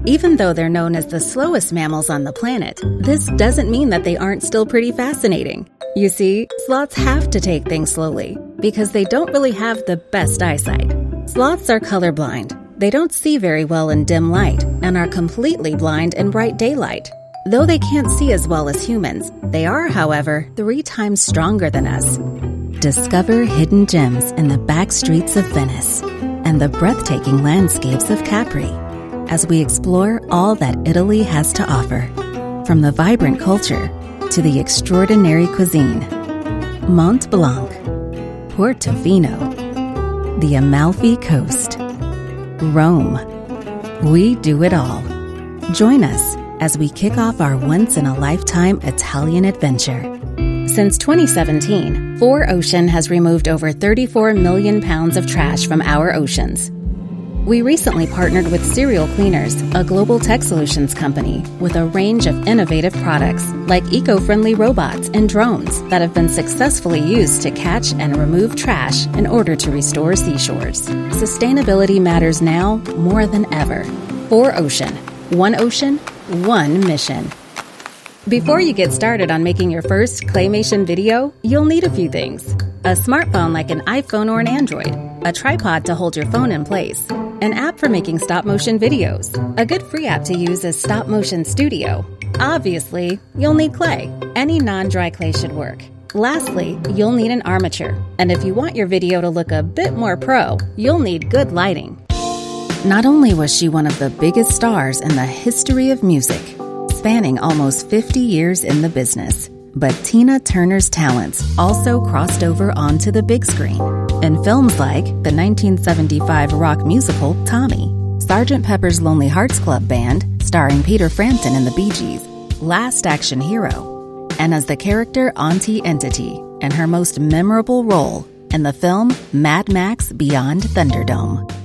Even though they're known as the slowest mammals on the planet, this doesn't mean that they aren't still pretty fascinating. You see, sloths have to take things slowly because they don't really have the best eyesight. Sloths are colorblind. They don't see very well in dim light and are completely blind in bright daylight. Though they can't see as well as humans, they are, however, 3 times stronger than us. Discover hidden gems in the back streets of Venice and the breathtaking landscapes of Capri as we explore all that Italy has to offer, from the vibrant culture to the extraordinary cuisine. Mont Blanc, Portofino, the Amalfi Coast, Rome. We do it all. Join us as we kick off our once-in-a-lifetime Italian adventure. Since 2017, 4Ocean has removed over 34 million pounds of trash from our oceans. We recently partnered with Serial Cleaners, a global tech solutions company, with a range of innovative products like eco-friendly robots and drones that have been successfully used to catch and remove trash in order to restore seashores. Sustainability matters now more than ever. 4Ocean. One ocean, one mission. Before you get started on making your first claymation video, you'll need a few things. A smartphone like an iPhone or an Android, a tripod to hold your phone in place, an app for making stop-motion videos. A good free app to use is Stop Motion Studio. Obviously, you'll need clay. Any non-dry clay should work. Lastly, you'll need an armature. And if you want your video to look a bit more pro, you'll need good lighting. Not only was she one of the biggest stars in the history of music, spanning almost 50 years in the business, but Tina Turner's talents also crossed over onto the big screen in films like the 1975 rock musical Tommy, Sgt. Pepper's Lonely Hearts Club Band, starring Peter Frampton and the Bee Gees, Last Action Hero, and as the character Auntie Entity in her most memorable role in the film Mad Max Beyond Thunderdome.